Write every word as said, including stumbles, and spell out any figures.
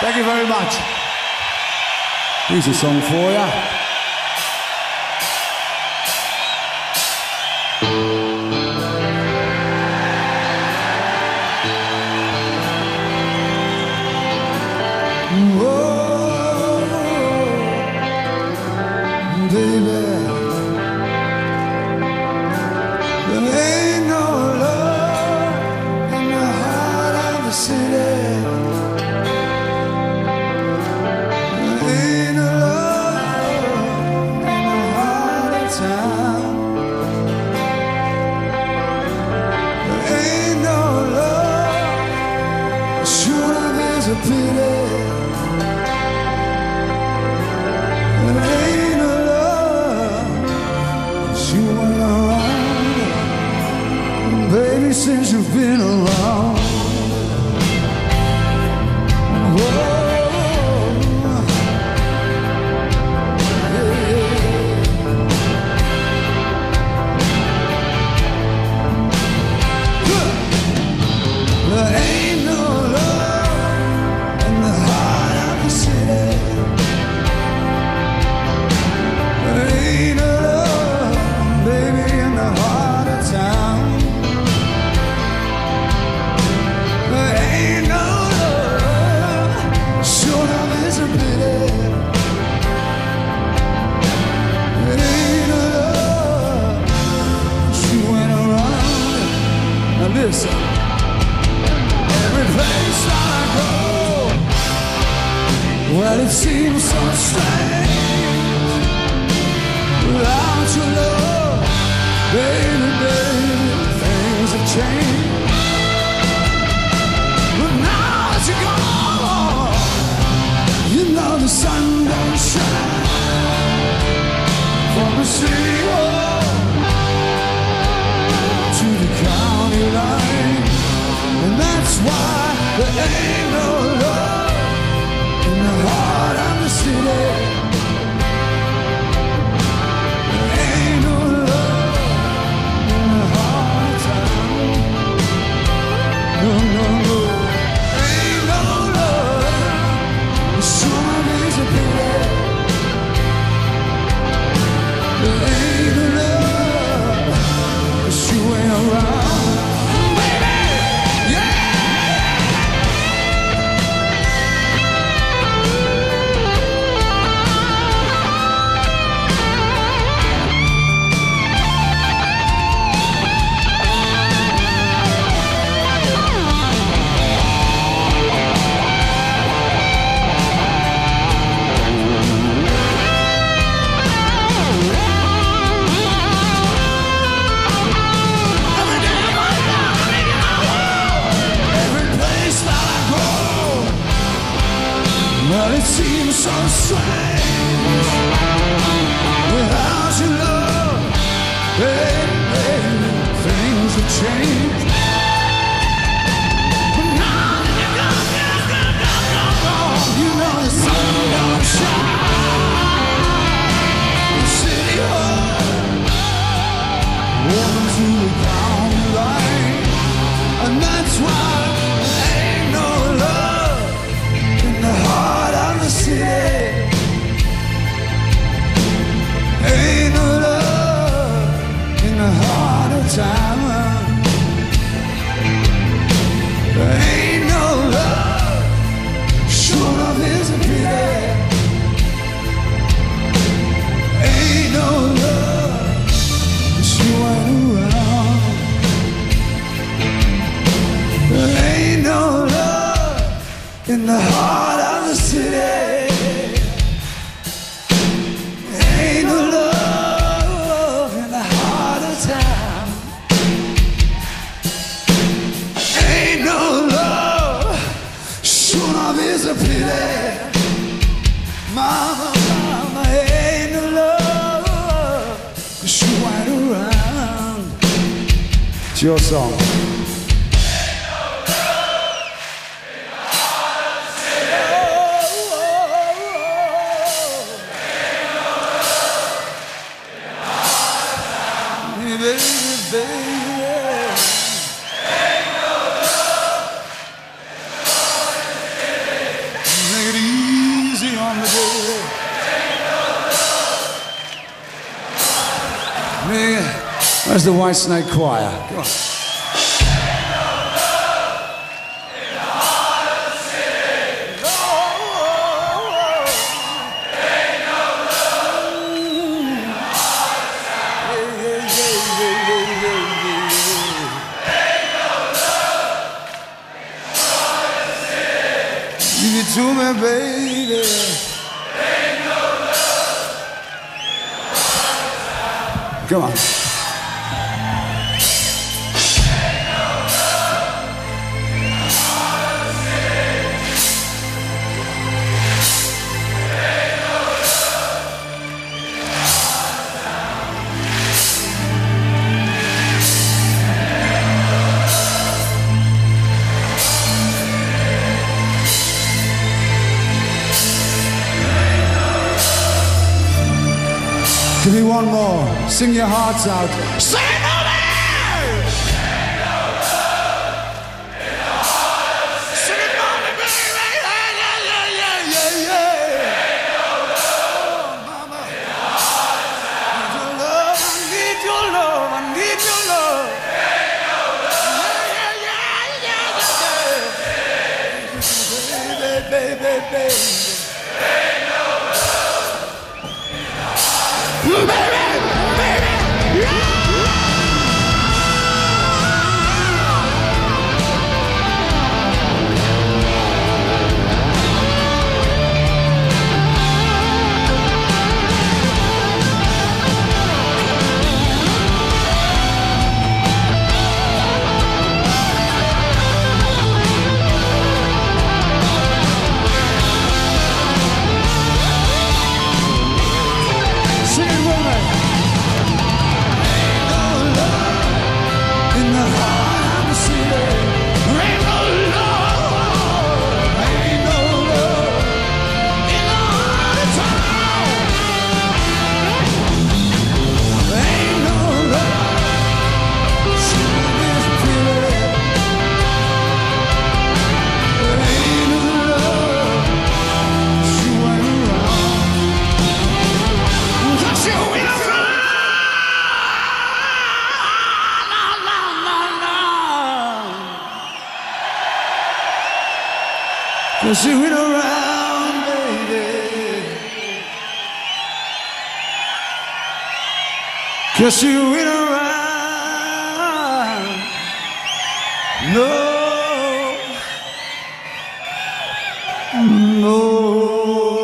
Thank you very much. Here's a song for ya. Since you've been around, whoa, yeah. There ain't no love in the heart of the city. There ain't no love, baby, in the heart of town. Listen, every place I go, well, it seems so strange without your love, baby, baby, things have changed. But now that you're gone, you know the sun don't shine from the city hall to the county line, and that's why there ain't no love in the heart of the city. There ain't no love in the heart of town. No, no, no. There ain't no love. The sun is a pity. There ain't no love. You ain't around, baby, yeah. Well, it seems so strange without your love, baby, baby, things have changed. But now that you're gone, gone, gone, gone, gone, gone, you know the sun don't shine. The city hall, woman to the county line, and that's why there ain't no love in the heart of the city. Ain't no love in the heart of town. There ain't no love, sure enough is a pity. Ain't no love, she went around. There ain't no love in the heart of the city. Ain't no love in the heart of town. Ain't no love, sure enough is a pity. Mama, mama, ain't no love, she went around. It's your song. Where's the Whitesnake Choir? Come on. Give it to me, baby. Ain't no love. Come on. Give me one more. Sing your hearts out. Say no more! Sing it for me, baby. Yeah, yeah, yeah, yeah, yeah. Oh, mama. I need your love. I need your love. Yeah, yeah, yeah, yeah, yeah. Baby, baby, baby. Baby, baby, yeah! Cause you went around, baby. Cause you went around. No, no.